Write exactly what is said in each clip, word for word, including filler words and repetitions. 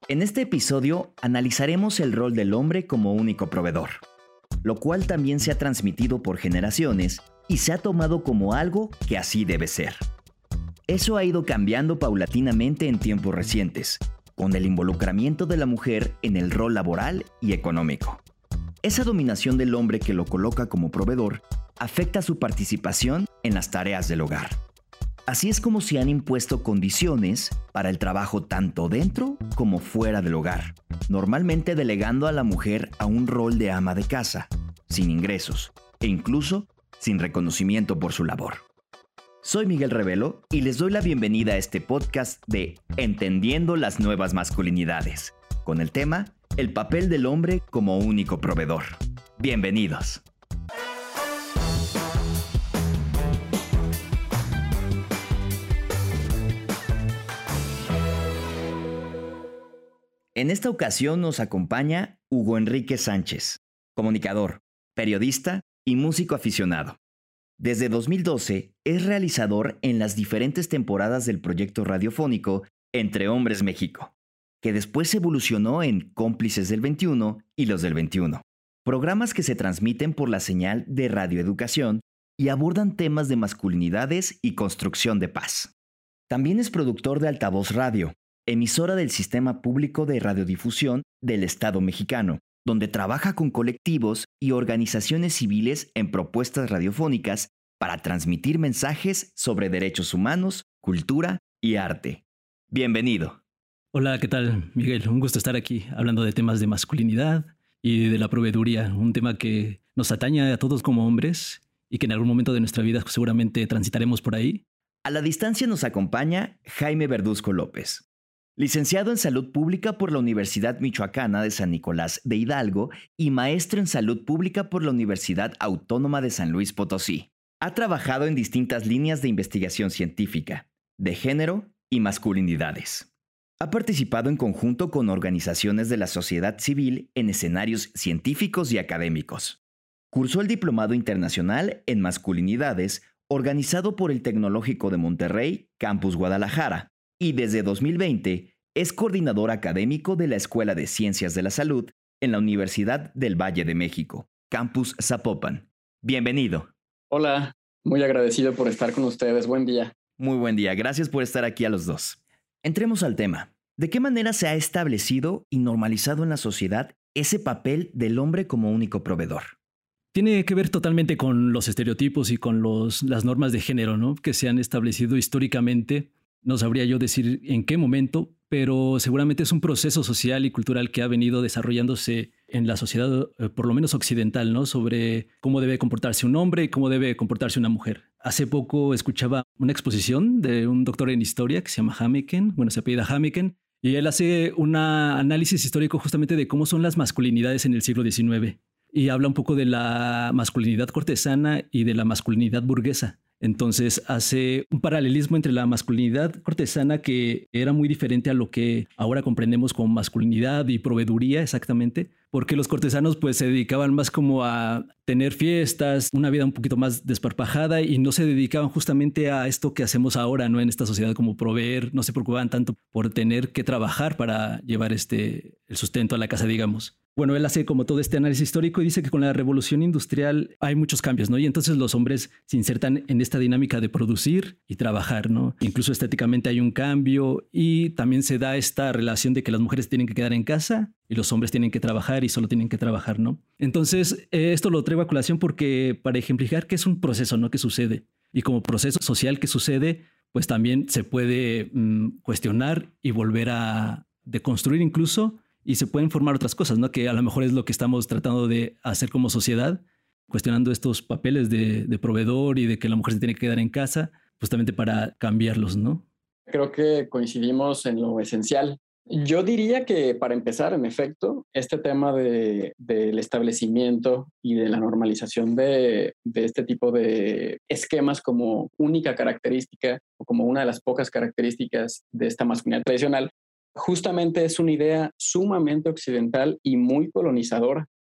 En este episodio analizaremos el rol del hombre como único proveedor, lo cual también se ha transmitido por generaciones y se ha tomado como algo que así debe ser. Eso ha ido cambiando paulatinamente en tiempos recientes, con el involucramiento de la mujer en el rol laboral y económico. Esa dominación del hombre que lo coloca como proveedor afecta su participación en las tareas del hogar. Así es como se han impuesto condiciones para el trabajo tanto dentro como fuera del hogar, normalmente delegando a la mujer a un rol de ama de casa, sin ingresos e incluso sin reconocimiento por su labor. Soy Miguel Revelo y les doy la bienvenida a este podcast de Entendiendo las nuevas masculinidades, con el tema El papel del hombre como único proveedor. Bienvenidos. En esta ocasión nos acompaña Hugo Enrique Sánchez, comunicador, periodista y músico aficionado. Desde dos mil doce es realizador en las diferentes temporadas del proyecto radiofónico Entre Hombres México, que después evolucionó en Cómplices del veintiuno y Los del veintiuno, programas que se transmiten por la señal de radioeducación y abordan temas de masculinidades y construcción de paz. También es productor de Altavoz Radio, emisora del Sistema Público de Radiodifusión del Estado mexicano, donde trabaja con colectivos y organizaciones civiles en propuestas radiofónicas para transmitir mensajes sobre derechos humanos, cultura y arte. Bienvenido. Hola, ¿qué tal, Miguel? Un gusto estar aquí hablando de temas de masculinidad y de la proveeduría, un tema que nos atañe a todos como hombres y que en algún momento de nuestra vida seguramente transitaremos por ahí. A la distancia nos acompaña Jaime Verduzco López, licenciado en Salud Pública por la Universidad Michoacana de San Nicolás de Hidalgo y maestro en Salud Pública por la Universidad Autónoma de San Luis Potosí. Ha trabajado en distintas líneas de investigación científica, de género y masculinidades. Ha participado en conjunto con organizaciones de la sociedad civil en escenarios científicos y académicos. Cursó el Diplomado Internacional en Masculinidades organizado por el Tecnológico de Monterrey, Campus Guadalajara, y desde dos mil veinte es coordinador académico de la Escuela de Ciencias de la Salud en la Universidad del Valle de México, Campus Zapopan. Bienvenido. Hola, muy agradecido por estar con ustedes. Buen día. Muy buen día. Gracias por estar aquí a los dos. Entremos al tema. ¿De qué manera se ha establecido y normalizado en la sociedad ese papel del hombre como único proveedor? Tiene que ver totalmente con los estereotipos y con los, las normas de género, ¿no?, que se han establecido históricamente. No sabría yo decir en qué momento, pero seguramente es un proceso social y cultural que ha venido desarrollándose en la sociedad, eh, por lo menos occidental, ¿no?, sobre cómo debe comportarse un hombre y cómo debe comportarse una mujer. Hace poco escuchaba una exposición de un doctor en historia que se llama Hammeken, bueno, se apellida Hammeken, y él hace un análisis histórico justamente de cómo son las masculinidades en el siglo diecinueve. Y habla un poco de la masculinidad cortesana y de la masculinidad burguesa. Entonces hace un paralelismo entre la masculinidad cortesana, que era muy diferente a lo que ahora comprendemos como masculinidad y proveeduría exactamente, porque los cortesanos pues se dedicaban más como a tener fiestas, una vida un poquito más desparpajada, y no se dedicaban justamente a esto que hacemos ahora, ¿no?, en esta sociedad, como proveer. No se preocupaban tanto por tener que trabajar para llevar este, el sustento a la casa, digamos. Bueno, él hace como todo este análisis histórico y dice que con la revolución industrial hay muchos cambios, ¿no? Y entonces los hombres se insertan en esta dinámica de producir y trabajar, ¿no? Incluso estéticamente hay un cambio, y también se da esta relación de que las mujeres tienen que quedar en casa y los hombres tienen que trabajar y solo tienen que trabajar, ¿no? Entonces, eh, esto lo traigo a colación porque para ejemplificar que es un proceso, ¿no?, que sucede. Y como proceso social que sucede, pues también se puede mmm, cuestionar y volver a deconstruir incluso. Y se pueden formar otras cosas, ¿no?, que a lo mejor es lo que estamos tratando de hacer como sociedad, cuestionando estos papeles de, de proveedor y de que la mujer se tiene que quedar en casa, justamente para cambiarlos, ¿no? Creo que coincidimos en lo esencial. Yo diría que, para empezar, en efecto, este tema de, del establecimiento y de la normalización de, de este tipo de esquemas como única característica o como una de las pocas características de esta masculinidad tradicional, justamente es una idea sumamente occidental y muy colonizadora.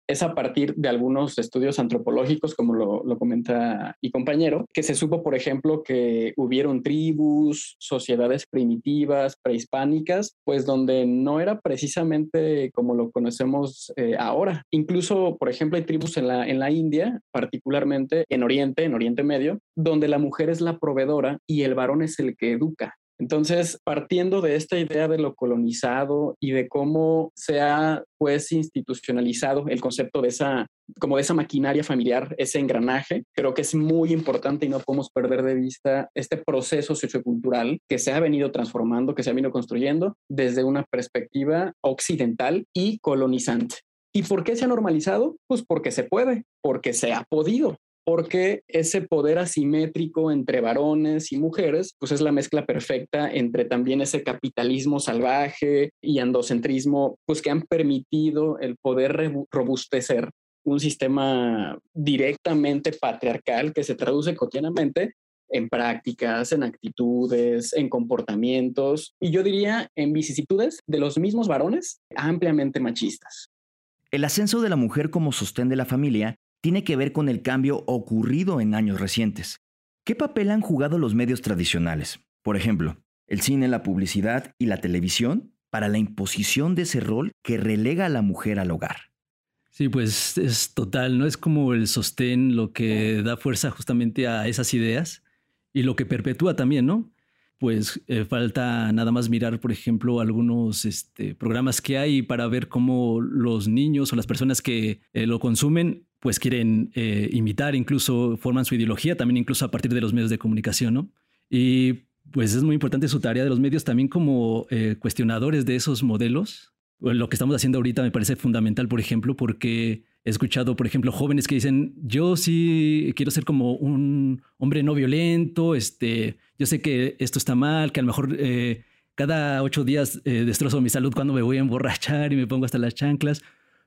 es a partir de algunos estudios antropológicos, como lo, lo comenta mi compañero, que se supo, por ejemplo, que hubieron tribus, sociedades primitivas, prehispánicas, pues donde no era precisamente como lo conocemos eh, ahora. Incluso, por ejemplo, hay tribus en la, en la India, particularmente en Oriente, en Oriente Medio, donde la mujer es la proveedora y el varón es el que educa. Entonces, partiendo de esta idea de lo colonizado y de cómo se ha pues institucionalizado el concepto de esa, como de esa maquinaria familiar, ese engranaje, creo que es muy importante y no podemos perder de vista este proceso sociocultural que se ha venido transformando, que se ha venido construyendo desde una perspectiva occidental y colonizante. ¿Y por qué se ha normalizado? Pues porque se puede, porque se ha podido. Porque ese poder asimétrico entre varones y mujeres, pues es la mezcla perfecta entre también ese capitalismo salvaje y androcentrismo, pues que han permitido el poder robustecer un sistema directamente patriarcal que se traduce cotidianamente en prácticas, en actitudes, en comportamientos y yo diría en vicisitudes de los mismos varones ampliamente machistas. El ascenso de la mujer como sostén de la familia tiene que ver con el cambio ocurrido en años recientes. ¿Qué papel han jugado los medios tradicionales? Por ejemplo, el cine, la publicidad y la televisión para la imposición de ese rol que relega a la mujer al hogar. Sí, pues es total, ¿no? Es como el sostén lo que da fuerza justamente a esas ideas y lo que perpetúa también, ¿no? Pues eh, falta nada más mirar, por ejemplo, algunos este, programas que hay para ver cómo los niños o las personas que eh, lo consumen pues quieren eh, imitar, incluso forman su ideología, también incluso a partir de los medios de comunicación, ¿no? Y pues es muy importante su tarea de los medios también como eh, cuestionadores de esos modelos. Lo que estamos haciendo ahorita me parece fundamental, por ejemplo, porque he escuchado, por ejemplo, jóvenes que dicen, yo sí quiero ser como un hombre no violento, este, yo sé que esto está mal, que a lo mejor eh, cada ocho días eh, destrozo mi salud cuando me voy a emborrachar y me pongo hasta las chanclas,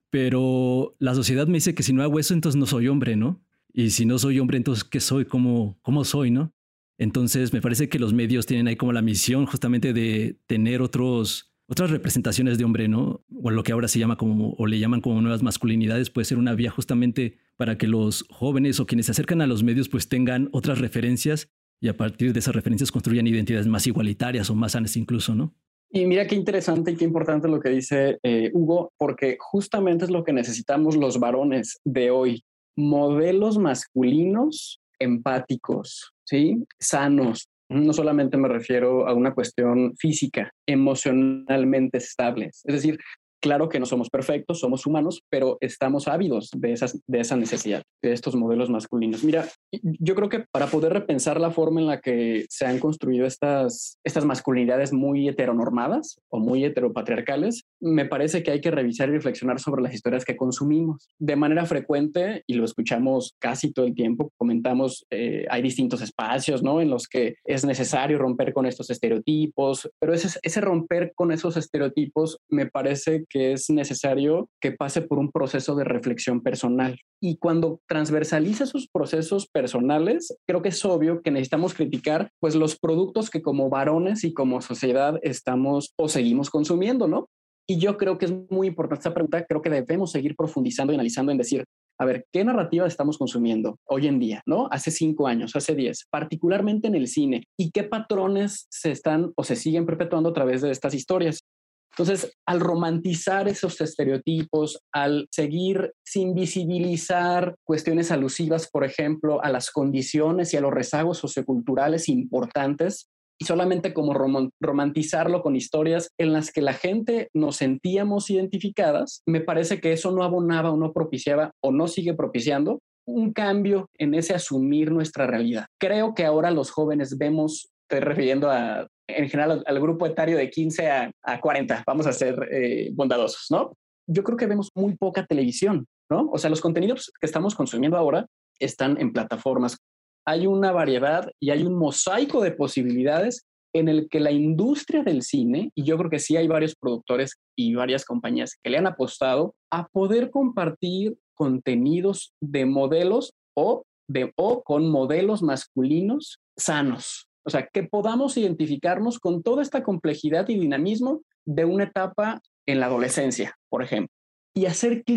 pero la sociedad me dice que si no hago eso, entonces no soy hombre, ¿no? Y si no soy hombre, entonces ¿qué soy? ¿Cómo, cómo soy, no? Entonces me parece que los medios tienen ahí como la misión justamente de tener otros... otras representaciones de hombre, ¿no? O lo que ahora se llama como, o le llaman como nuevas masculinidades, puede ser una vía justamente para que los jóvenes o quienes se acercan a los medios pues tengan otras referencias y a partir de esas referencias construyan identidades más igualitarias o más sanas incluso, ¿no? Y mira qué interesante y qué importante lo que dice eh, Hugo, porque justamente es lo que necesitamos los varones de hoy. Modelos masculinos empáticos, ¿sí? Sanos. No solamente me refiero a una cuestión física, emocionalmente estables. Es decir, claro que no somos perfectos, somos humanos, pero estamos ávidos de, esas, de esa necesidad, de estos modelos masculinos. Mira, yo creo que para poder repensar la forma en la que se han construido estas, estas masculinidades muy heteronormadas o muy heteropatriarcales, me parece que hay que revisar y reflexionar sobre las historias que consumimos. De manera frecuente, y lo escuchamos casi todo el tiempo, comentamos, eh, hay distintos espacios, ¿no?, en los que es necesario romper con estos estereotipos, pero ese, ese romper con esos estereotipos me parece que es necesario que pase por un proceso de reflexión personal. Y cuando transversaliza esos procesos personales, creo que es obvio que necesitamos criticar pues los productos que como varones y como sociedad estamos o seguimos consumiendo, ¿no? Y yo creo que es muy importante esta pregunta, creo que debemos seguir profundizando y analizando en decir, a ver, ¿qué narrativa estamos consumiendo hoy en día, ¿no? Hace cinco años, hace diez, particularmente en el cine, y qué patrones se están o se siguen perpetuando a través de estas historias. Entonces, al romantizar esos estereotipos, al seguir sin visibilizar cuestiones alusivas, por ejemplo, a las condiciones y a los rezagos socioculturales importantes, y solamente como rom- romantizarlo con historias en las que la gente nos sentíamos identificadas, me parece que eso no abonaba o no propiciaba o no sigue propiciando un cambio en ese asumir nuestra realidad. Creo que ahora los jóvenes vemos, estoy refiriendo a en general al, al grupo etario de quince a, a cuarenta, vamos a ser eh, bondadosos, ¿no? Yo creo que vemos muy poca televisión, ¿no? O sea, los contenidos que estamos consumiendo ahora están en plataformas. Hay una variedad y hay un mosaico de posibilidades en el que la industria del cine, y yo creo que sí hay varios productores y varias compañías que le han apostado a poder compartir contenidos de modelos o, de, o con modelos masculinos sanos. O sea, que podamos identificarnos con toda esta complejidad y dinamismo de una etapa en la adolescencia, por ejemplo, y hacer clic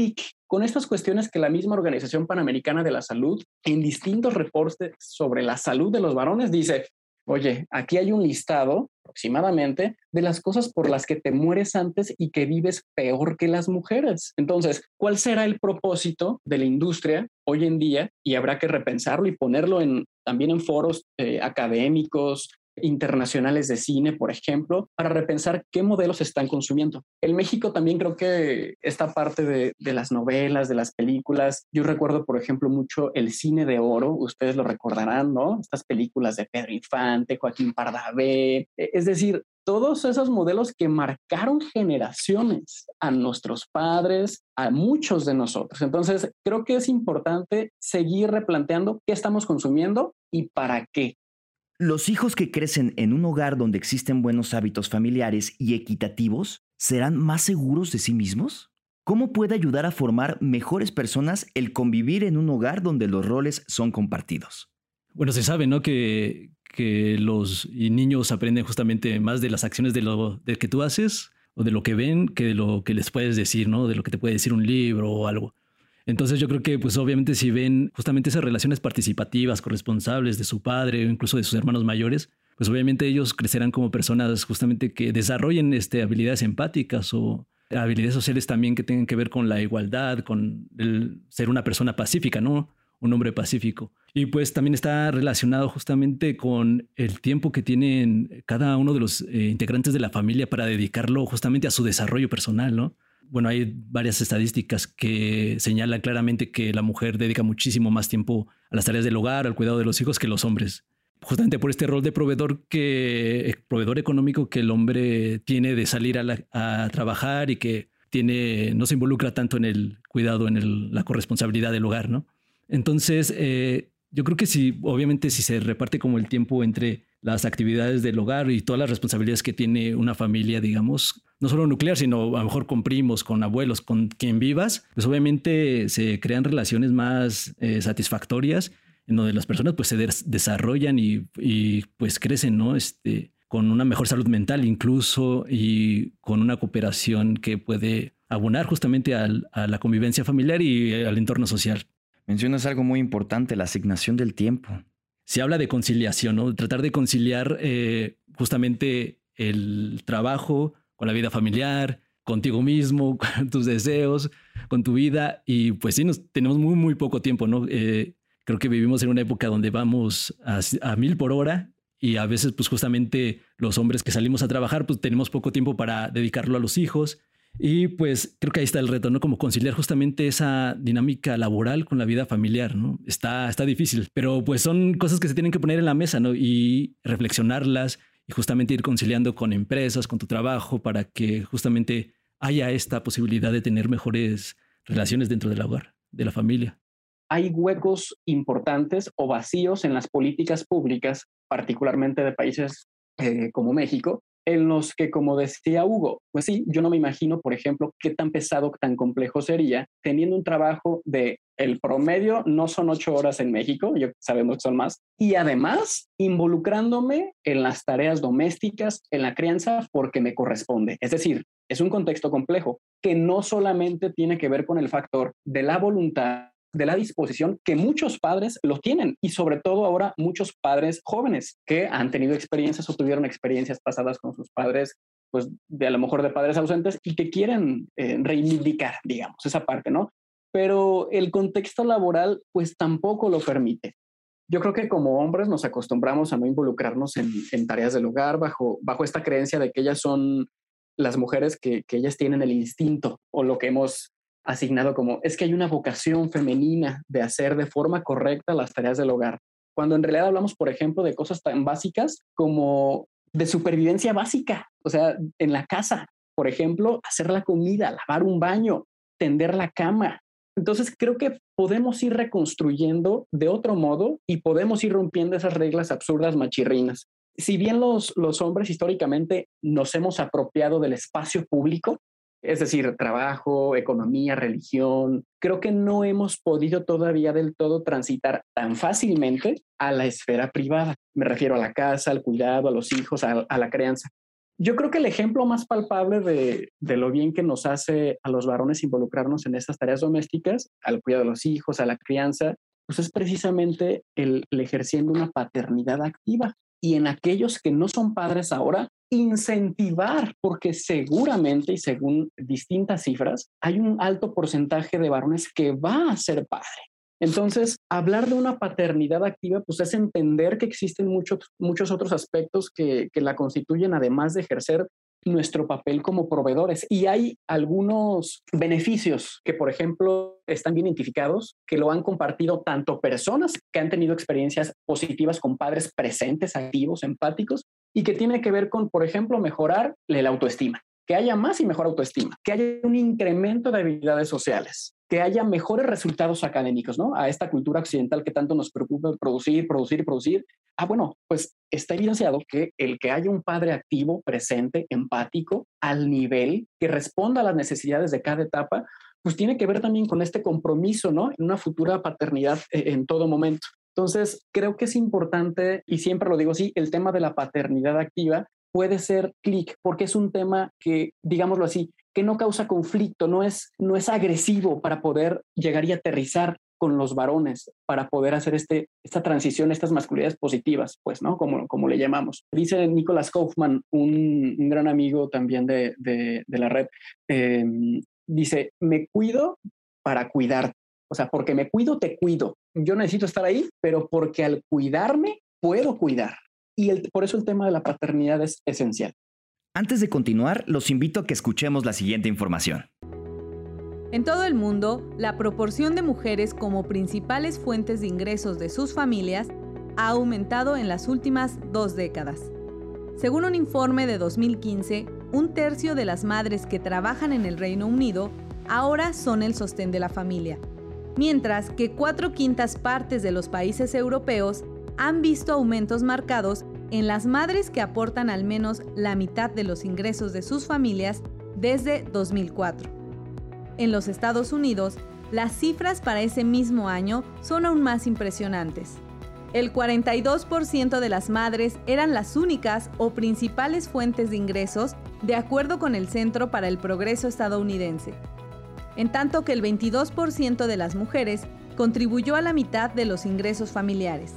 con estas cuestiones que la misma Organización Panamericana de la Salud, en distintos reportes sobre la salud de los varones, dice, oye, aquí hay un listado aproximadamente de las cosas por las que te mueres antes y que vives peor que las mujeres. Entonces, ¿cuál será el propósito de la industria hoy en día? Y habrá que repensarlo y ponerlo en, también en foros eh, académicos, internacionales de cine, por ejemplo, para repensar qué modelos están consumiendo. En México también creo que esta parte de, de las novelas, de las películas, yo recuerdo, por ejemplo, mucho el cine de oro, ustedes lo recordarán, ¿no? Estas películas de Pedro Infante, Joaquín Pardavé, es decir, todos esos modelos que marcaron generaciones a nuestros padres, a muchos de nosotros. Entonces, creo que es importante seguir replanteando qué estamos consumiendo y para qué. Los hijos que crecen en un hogar donde existen buenos hábitos familiares y equitativos, ¿serán más seguros de sí mismos? ¿Cómo puede ayudar a formar mejores personas el convivir en un hogar donde los roles son compartidos? Bueno, se sabe, ¿no? Que, que los niños aprenden justamente más de las acciones de lo de que tú haces o de lo que ven que de lo que les puedes decir, ¿no? De lo que te puede decir un libro o algo. Entonces yo creo que pues obviamente si ven justamente esas relaciones participativas, corresponsables de su padre o incluso de sus hermanos mayores, pues obviamente ellos crecerán como personas justamente que desarrollen este, habilidades empáticas o habilidades sociales también que tengan que ver con la igualdad, con el ser una persona pacífica, ¿no? Un hombre pacífico. Y pues también está relacionado justamente con el tiempo que tienen cada uno de los eh, integrantes de la familia para dedicarlo justamente a su desarrollo personal, ¿no? Bueno, hay varias estadísticas que señalan claramente que la mujer dedica muchísimo más tiempo a las tareas del hogar, al cuidado de los hijos que los hombres. Justamente por este rol de proveedor, que, proveedor económico que el hombre tiene de salir a, la, a trabajar y que tiene, no se involucra tanto en el cuidado, en el, la corresponsabilidad del hogar, ¿no? Entonces, eh, yo creo que si, obviamente, si se reparte como el tiempo entre las actividades del hogar y todas las responsabilidades que tiene una familia, digamos, no solo nuclear, sino a lo mejor con primos, con abuelos, con quien vivas, pues obviamente se crean relaciones más eh, satisfactorias en donde las personas pues se des- desarrollan y, y pues crecen, ¿no? Este, con una mejor salud mental incluso y con una cooperación que puede abonar justamente al, a la convivencia familiar y al entorno social. Mencionas algo muy importante, la asignación del tiempo. Se habla de conciliación, ¿no? Tratar de conciliar eh, justamente el trabajo con la vida familiar, contigo mismo, con tus deseos, con tu vida. Y pues sí, nos, tenemos muy, muy poco tiempo, ¿no? Eh, creo que vivimos en una época donde vamos a, a mil por hora y a veces pues justamente los hombres que salimos a trabajar pues tenemos poco tiempo para dedicarlo a los hijos. Y pues creo que ahí está el reto, ¿no? Como conciliar justamente esa dinámica laboral con la vida familiar, ¿no? Está, está difícil, pero pues son cosas que se tienen que poner en la mesa, ¿no? Y reflexionarlas y justamente ir conciliando con empresas, con tu trabajo, para que justamente haya esta posibilidad de tener mejores relaciones dentro del hogar, de la familia. Hay huecos importantes o vacíos en las políticas públicas, particularmente de países eh, como México, en los que, como decía Hugo, pues sí, yo no me imagino, por ejemplo, qué tan pesado, tan complejo sería teniendo un trabajo de el promedio no son ocho horas en México, yo sabemos que son más, y además involucrándome en las tareas domésticas, en la crianza, porque me corresponde. Es decir, es un contexto complejo que no solamente tiene que ver con el factor de la voluntad, de la disposición que muchos padres lo tienen y sobre todo ahora muchos padres jóvenes que han tenido experiencias o tuvieron experiencias pasadas con sus padres, pues de a lo mejor de padres ausentes y que quieren eh, reivindicar, digamos, esa parte, ¿no? Pero el contexto laboral pues tampoco lo permite. Yo creo que como hombres nos acostumbramos a no involucrarnos en, en tareas del hogar bajo, bajo esta creencia de que ellas son las mujeres que, que ellas tienen el instinto o lo que hemos asignado como es que hay una vocación femenina de hacer de forma correcta las tareas del hogar. Cuando en realidad hablamos, por ejemplo, de cosas tan básicas como de supervivencia básica, o sea, en la casa, por ejemplo, hacer la comida, lavar un baño, tender la cama. Entonces creo que podemos ir reconstruyendo de otro modo y podemos ir rompiendo esas reglas absurdas machirrinas. Si bien los, los hombres históricamente nos hemos apropiado del espacio público, es decir, trabajo, economía, religión, creo que no hemos podido todavía del todo transitar tan fácilmente a la esfera privada. Me refiero a la casa, al cuidado, a los hijos, a, a la crianza. Yo creo que el ejemplo más palpable de, de lo bien que nos hace a los varones involucrarnos en estas tareas domésticas, al cuidado de los hijos, a la crianza, pues es precisamente el, el ejerciendo una paternidad activa. Y en aquellos que no son padres ahora, incentivar, porque seguramente y según distintas cifras, hay un alto porcentaje de varones que va a ser padre. Entonces, hablar de una paternidad activa, pues es entender que existen muchos, muchos otros aspectos que, que la constituyen, además de ejercer nuestro papel como proveedores. Y hay algunos beneficios que, por ejemplo, están bien identificados, que lo han compartido tanto personas que han tenido experiencias positivas con padres presentes, activos, empáticos, y que tiene que ver con, por ejemplo, mejorar la autoestima, que haya más y mejor autoestima, que haya un incremento de habilidades sociales, que haya mejores resultados académicos, ¿no? A esta cultura occidental que tanto nos preocupa producir, producir, producir. Ah, bueno, pues está evidenciado que el que haya un padre activo, presente, empático, al nivel, que responda a las necesidades de cada etapa, pues tiene que ver también con este compromiso, ¿no? En una futura paternidad en todo momento. Entonces, creo que es importante, y siempre lo digo así, el tema de la paternidad activa puede ser clic, porque es un tema que, digámoslo así, que no causa conflicto, no es, no es agresivo para poder llegar y aterrizar con los varones, para poder hacer este, esta transición, estas masculinidades positivas, pues, ¿no? Como, como le llamamos. Dice Nicholas Kaufman, un, un gran amigo también de, de, de la red, eh, dice, me cuido para cuidar. O sea, porque me cuido, te cuido. Yo necesito estar ahí, pero porque al cuidarme, puedo cuidar. Y el, por eso el tema de la paternidad es esencial. Antes de continuar, los invito a que escuchemos la siguiente información. En todo el mundo, la proporción de mujeres como principales fuentes de ingresos de sus familias ha aumentado en las últimas dos décadas. Según un informe de dos mil quince, un tercio de las madres que trabajan en el Reino Unido ahora son el sostén de la familia, mientras que cuatro quintas partes de los países europeos han visto aumentos marcados en las madres que aportan al menos la mitad de los ingresos de sus familias desde dos mil cuatro. En los Estados Unidos, las cifras para ese mismo año son aún más impresionantes. El cuarenta y dos por ciento de las madres eran las únicas o principales fuentes de ingresos, de acuerdo con el Centro para el Progreso estadounidense, en tanto que el veintidós por ciento de las mujeres contribuyó a la mitad de los ingresos familiares.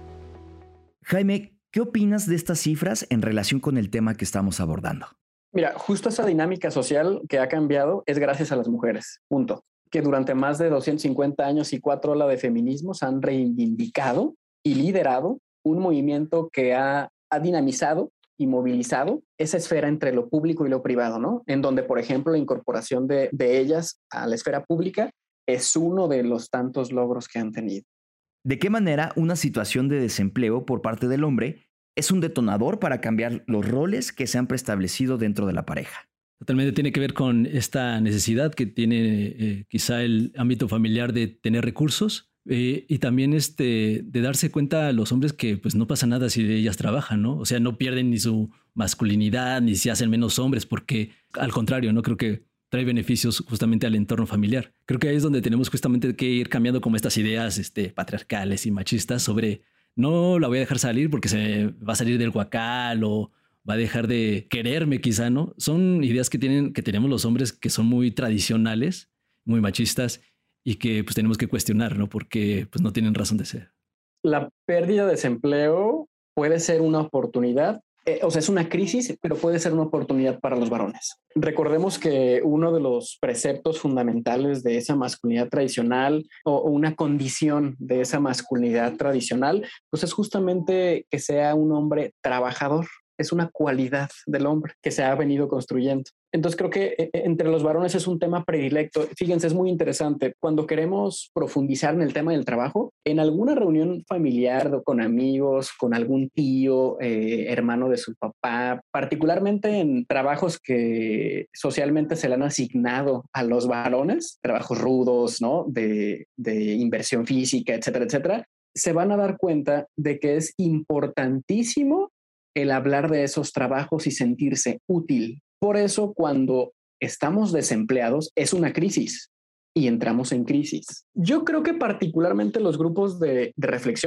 Jaime, ¿qué opinas de estas cifras en relación con el tema que estamos abordando? Mira, justo esa dinámica social que ha cambiado es gracias a las mujeres, punto. Que durante más de doscientos cincuenta años y cuatro olas de feminismos han reivindicado y liderado un movimiento que ha, ha dinamizado y movilizado esa esfera entre lo público y lo privado, ¿no? En donde, por ejemplo, la incorporación de, de ellas a la esfera pública es uno de los tantos logros que han tenido. ¿De qué manera una situación de desempleo por parte del hombre es un detonador para cambiar los roles que se han preestablecido dentro de la pareja? Totalmente tiene que ver con esta necesidad que tiene eh, quizá el ámbito familiar de tener recursos eh, y también este, de darse cuenta a los hombres que pues no pasa nada si ellas trabajan, ¿no? O sea, no pierden ni su masculinidad ni se hacen menos hombres porque al contrario, no creo que trae beneficios justamente al entorno familiar. Creo que ahí es donde tenemos justamente que ir cambiando como estas ideas este, patriarcales y machistas sobre no la voy a dejar salir porque se va a salir del huacal o va a dejar de quererme quizá, ¿no? Son ideas que, tienen, que tenemos los hombres que son muy tradicionales, muy machistas y que pues tenemos que cuestionar, ¿no? Porque pues no tienen razón de ser. La pérdida de desempleo puede ser una oportunidad. Eh, o sea, es una crisis, pero puede ser una oportunidad para los varones. Recordemos que uno de los preceptos fundamentales de esa masculinidad tradicional o, o una condición de esa masculinidad tradicional, pues es justamente que sea un hombre trabajador. Es una cualidad del hombre que se ha venido construyendo. Entonces creo que eh, entre los varones es un tema predilecto. Fíjense, es muy interesante. Cuando queremos profundizar en el tema del trabajo, en alguna reunión familiar con amigos, con algún tío, eh, hermano de su papá, particularmente en trabajos que socialmente se le han asignado a los varones, trabajos rudos, ¿no? De, de inversión física, etcétera, etcétera, se van a dar cuenta de que es importantísimo el hablar de esos trabajos y sentirse útil. Por eso, cuando estamos desempleados, es una crisis y entramos en crisis. Yo creo que particularmente los grupos de, de reflexión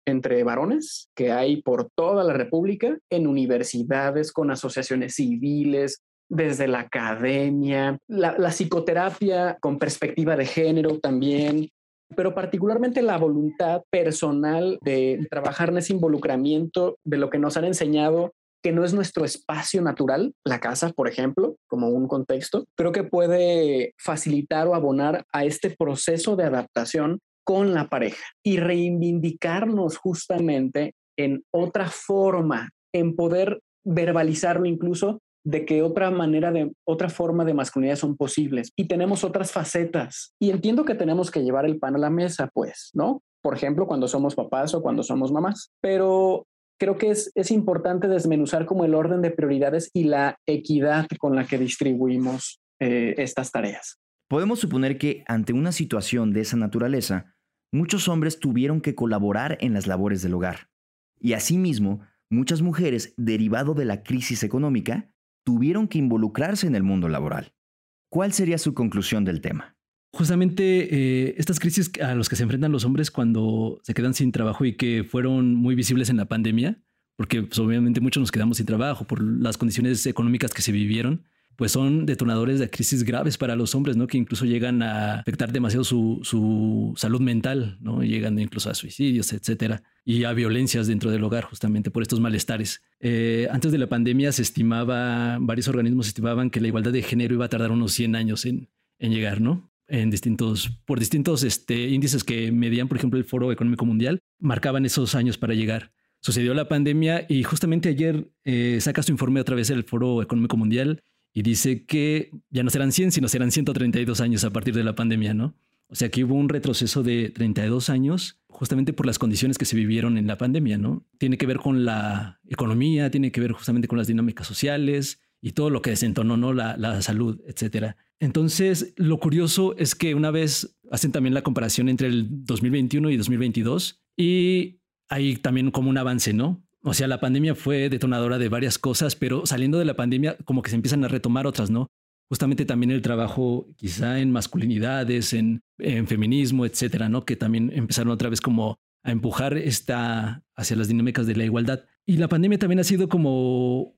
entre varones que hay por toda la República, en universidades, con asociaciones civiles, desde la academia, la, la psicoterapia con perspectiva de género también, pero particularmente la voluntad personal de trabajar en ese involucramiento de lo que nos han enseñado que no es nuestro espacio natural, la casa, por ejemplo, como un contexto, creo que puede facilitar o abonar a este proceso de adaptación con la pareja y reivindicarnos justamente en otra forma, en poder verbalizarlo incluso de que otra manera de otra forma de masculinidad son posibles y tenemos otras facetas. Y entiendo que tenemos que llevar el pan a la mesa, pues, ¿no? Por ejemplo, cuando somos papás o cuando somos mamás, pero creo que es, es importante desmenuzar como el orden de prioridades y la equidad con la que distribuimos eh, estas tareas. Podemos suponer que ante una situación de esa naturaleza, muchos hombres tuvieron que colaborar en las labores del hogar. Y asimismo, muchas mujeres, derivado de la crisis económica, tuvieron que involucrarse en el mundo laboral. ¿Cuál sería su conclusión del tema? Justamente eh, estas crisis a las que se enfrentan los hombres cuando se quedan sin trabajo y que fueron muy visibles en la pandemia, porque pues, obviamente muchos nos quedamos sin trabajo por las condiciones económicas que se vivieron, pues son detonadores de crisis graves para los hombres, ¿no? Que incluso llegan a afectar demasiado su, su salud mental, ¿no? Llegan incluso a suicidios, etcétera, y a violencias dentro del hogar justamente por estos malestares. Eh, antes de la pandemia se estimaba, varios organismos estimaban que la igualdad de género iba a tardar unos cien años en, en llegar, ¿no? En distintos, por distintos este, índices que medían, por ejemplo, el Foro Económico Mundial, marcaban esos años para llegar. Sucedió la pandemia y justamente ayer eh, saca su informe otra vez el Foro Económico Mundial y dice que ya no serán cien, sino serán ciento treinta y dos años a partir de la pandemia, ¿no? O sea, que hubo un retroceso de treinta y dos años justamente por las condiciones que se vivieron en la pandemia, ¿no? Tiene que ver con la economía, tiene que ver justamente con las dinámicas sociales y todo lo que desentonó, ¿no? La, la salud, etcétera. Entonces, lo curioso es que una vez hacen también la comparación entre el dos mil veintiuno y dos mil veintidós y hay también como un avance, ¿no? O sea, la pandemia fue detonadora de varias cosas, pero saliendo de la pandemia como que se empiezan a retomar otras, ¿no? Justamente también el trabajo quizá en masculinidades, en, en feminismo, etcétera, ¿no? Que también empezaron otra vez como a empujar esta hacia las dinámicas de la igualdad. Y la pandemia también ha sido como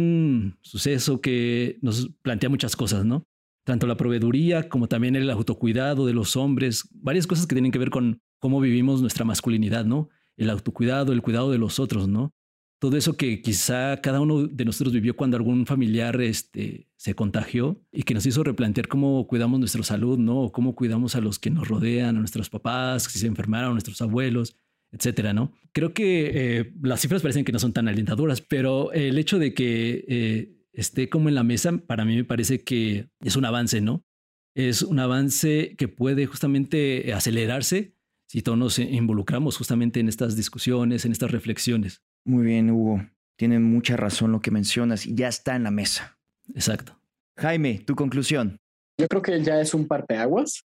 un suceso que nos plantea muchas cosas, ¿no? Tanto la proveeduría como también el autocuidado de los hombres, varias cosas que tienen que ver con cómo vivimos nuestra masculinidad, ¿no? El autocuidado, el cuidado de los otros, ¿no? Todo eso que quizá cada uno de nosotros vivió cuando algún familiar este, se contagió y que nos hizo replantear cómo cuidamos nuestra salud, ¿no? O cómo cuidamos a los que nos rodean, a nuestros papás, si se enfermaron, a nuestros abuelos, etcétera, ¿no? Creo que eh, las cifras parecen que no son tan alentadoras, pero el hecho de que eh, esté como en la mesa, para mí me parece que es un avance, ¿no? Es un avance que puede justamente acelerarse si todos nos involucramos justamente en estas discusiones, en estas reflexiones. Muy bien, Hugo. Tienen mucha razón lo que mencionas y ya está en la mesa. Exacto. Jaime, tu conclusión. Yo creo que ya es un parteaguas.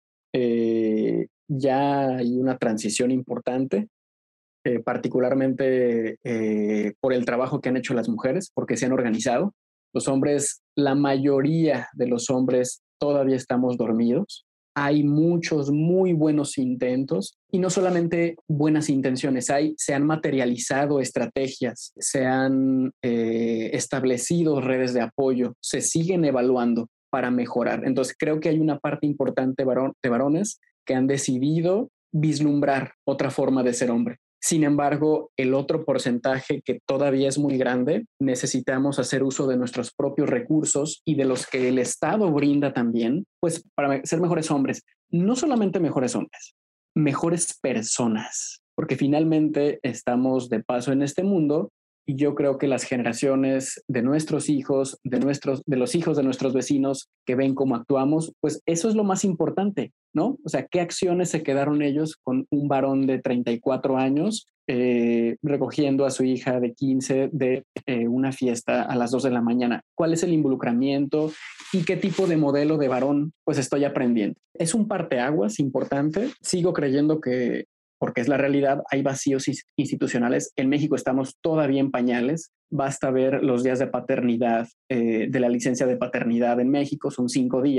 Eh, ya hay una transición importante, eh, particularmente eh, por el trabajo que han hecho las mujeres, porque se han organizado. Los hombres, la mayoría de los hombres todavía estamos dormidos. Hay muchos muy buenos intentos y no solamente buenas intenciones, hay, se han materializado estrategias, se han eh, establecido redes de apoyo, se siguen evaluando para mejorar. Entonces creo que hay una parte importante varón, de varones que han decidido vislumbrar otra forma de ser hombre. Sin embargo, el otro porcentaje que todavía es muy grande, necesitamos hacer uso de nuestros propios recursos y de los que el Estado brinda también, pues para ser mejores hombres, no solamente mejores hombres, mejores personas, porque finalmente estamos de paso en este mundo y yo creo que las generaciones de nuestros hijos, de, nuestros, de los hijos de nuestros vecinos que ven cómo actuamos, pues eso es lo más importante, ¿no? O sea, ¿qué acciones se quedaron ellos con un varón de treinta y cuatro años eh, recogiendo a su hija de quince de eh, una fiesta a las dos de la mañana? ¿Cuál es el involucramiento y qué tipo de modelo de varón pues estoy aprendiendo? Es un parteaguas importante. Sigo creyendo que, porque es la realidad, hay vacíos institucionales. En México estamos todavía en pañales. Basta ver los días de paternidad, eh, de la licencia de paternidad en México, son cinco días.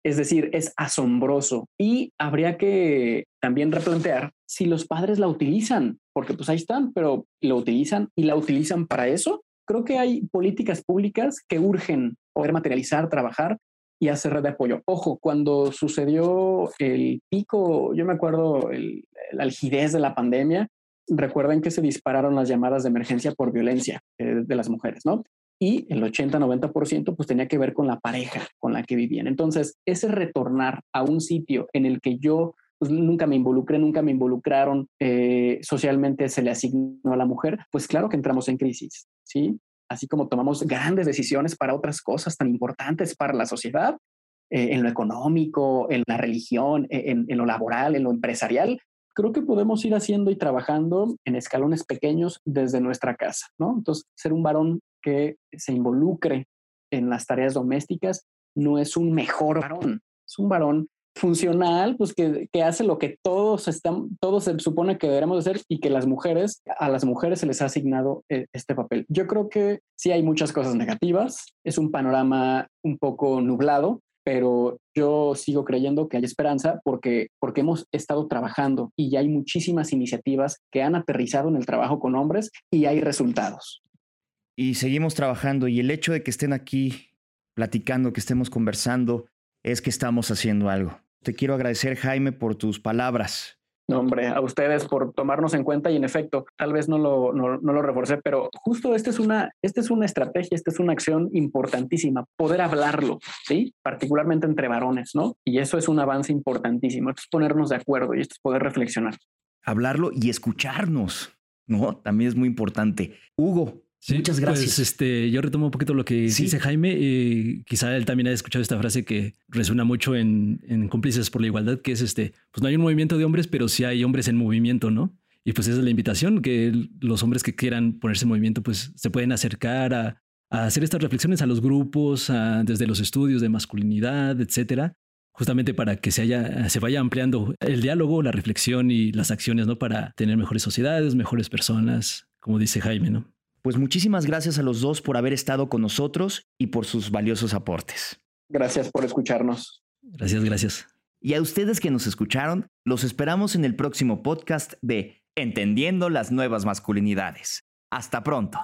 Es decir, es asombroso y habría que también replantear si los padres la utilizan, porque pues ahí están, pero lo utilizan y la utilizan para eso. Creo que hay políticas públicas que urgen poder materializar, trabajar y hacer red de apoyo. Ojo, cuando sucedió el pico, yo me acuerdo el, la algidez de la pandemia, recuerden que se dispararon las llamadas de emergencia por violencia eh, de las mujeres, ¿no? Y el ochenta noventa por ciento pues tenía que ver con la pareja con la que vivían. Entonces, ese retornar a un sitio en el que yo pues, nunca me involucré, nunca me involucraron, eh, socialmente se le asignó a la mujer, pues claro que entramos en crisis, ¿sí? Así como tomamos grandes decisiones para otras cosas tan importantes para la sociedad, eh, en lo económico, en la religión, en, en lo laboral, en lo empresarial, creo que podemos ir haciendo y trabajando en escalones pequeños desde nuestra casa, ¿no? Entonces, ser un varón que se involucre en las tareas domésticas no es un mejor varón, es un varón funcional, pues que, que hace lo que todos están, todos se supone que deberíamos hacer y que las mujeres, a las mujeres se les ha asignado eh, este papel. Yo creo que sí hay muchas cosas negativas, es un panorama un poco nublado, pero yo sigo creyendo que hay esperanza porque, porque hemos estado trabajando y ya hay muchísimas iniciativas que han aterrizado en el trabajo con hombres y hay resultados. Y seguimos trabajando y el hecho de que estén aquí platicando, que estemos conversando, es que estamos haciendo algo. Te quiero agradecer, Jaime, por tus palabras. No, hombre, a ustedes por tomarnos en cuenta y en efecto, tal vez no lo, no, no lo reforcé, pero justo esta es una, esta es una estrategia, esta es una acción importantísima, poder hablarlo, ¿sí? Particularmente entre varones, ¿no? Y eso es un avance importantísimo, esto es ponernos de acuerdo y esto es poder reflexionar. Hablarlo y escucharnos, ¿no? También es muy importante. Hugo, sí, muchas gracias. Pues este, yo retomo un poquito lo que sí. dice Jaime. Eh, quizá él también haya escuchado esta frase que resuena mucho en, en Cómplices por la Igualdad, que es este, pues no hay un movimiento de hombres, pero sí hay hombres en movimiento, ¿no? Y pues esa es la invitación, que los hombres que quieran ponerse en movimiento, pues se pueden acercar a, a hacer estas reflexiones a los grupos, a, desde los estudios de masculinidad, etcétera, justamente para que se, haya, se vaya ampliando el diálogo, la reflexión y las acciones, ¿no? Para tener mejores sociedades, mejores personas, como dice Jaime, ¿no? Pues muchísimas gracias a los dos por haber estado con nosotros y por sus valiosos aportes. Gracias por escucharnos. Gracias, gracias. Y a ustedes que nos escucharon, los esperamos en el próximo podcast de Entendiendo las Nuevas Masculinidades. Hasta pronto.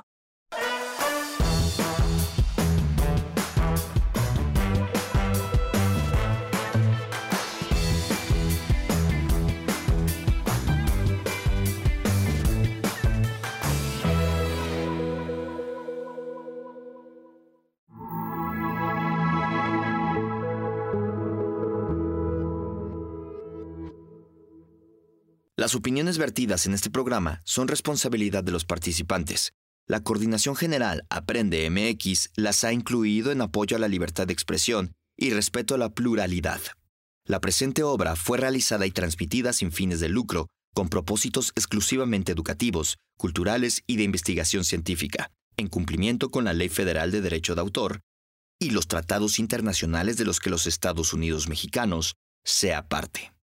Las opiniones vertidas en este programa son responsabilidad de los participantes. La Coordinación General Aprende M X las ha incluido en apoyo a la libertad de expresión y respeto a la pluralidad. La presente obra fue realizada y transmitida sin fines de lucro, con propósitos exclusivamente educativos, culturales y de investigación científica, en cumplimiento con la Ley Federal de Derecho de Autor y los tratados internacionales de los que los Estados Unidos mexicanos sea parte.